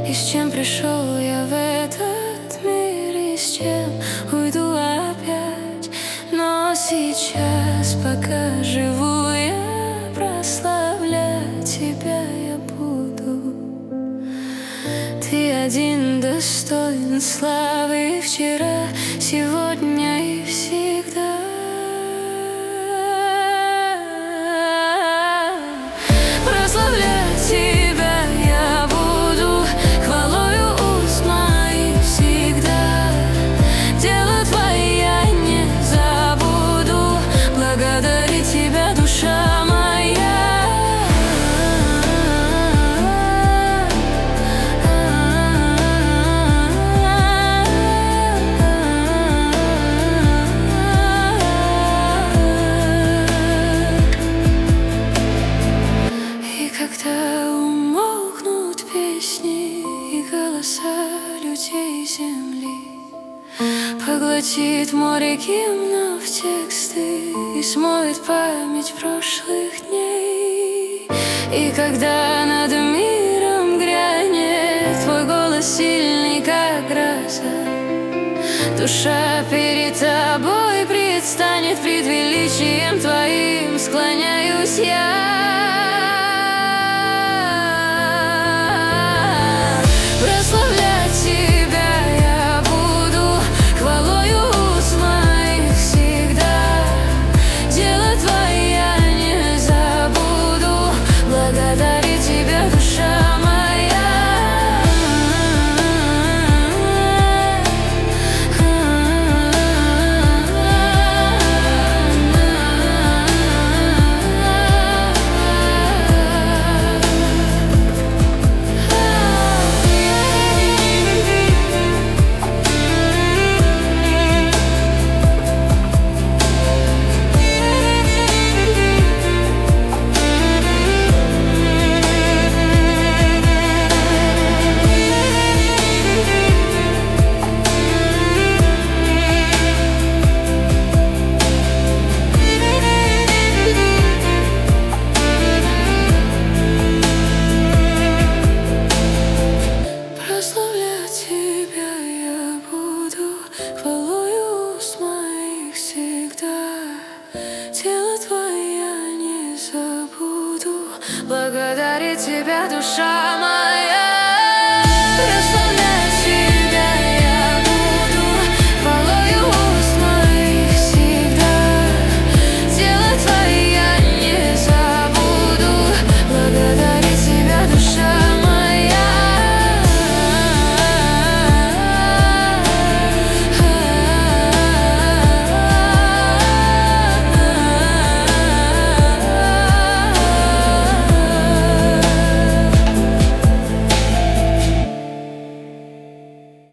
И с чем пришел я в этот мир, и с чем уйду опять. Но сейчас, пока живу, я прославлять тебя я буду. Ты один достоин славы вчера, сегодня и всегда. Прославлять тебя я буду, хвалою уст моих всегда. Дело твое я не забуду, благодарить тебя, душа моя. Когда умолкнут песни и голоса людей земли, поглотит море гимнов тексты и смоет память прошлых дней. И когда над миром грянет твой голос сильный, как гроза, душа перед тобой предстанет, пред величием твоим склоняюсь я. Хвалою уст моих всегда, тело твое я не забуду, благодарить тебя, душа моя.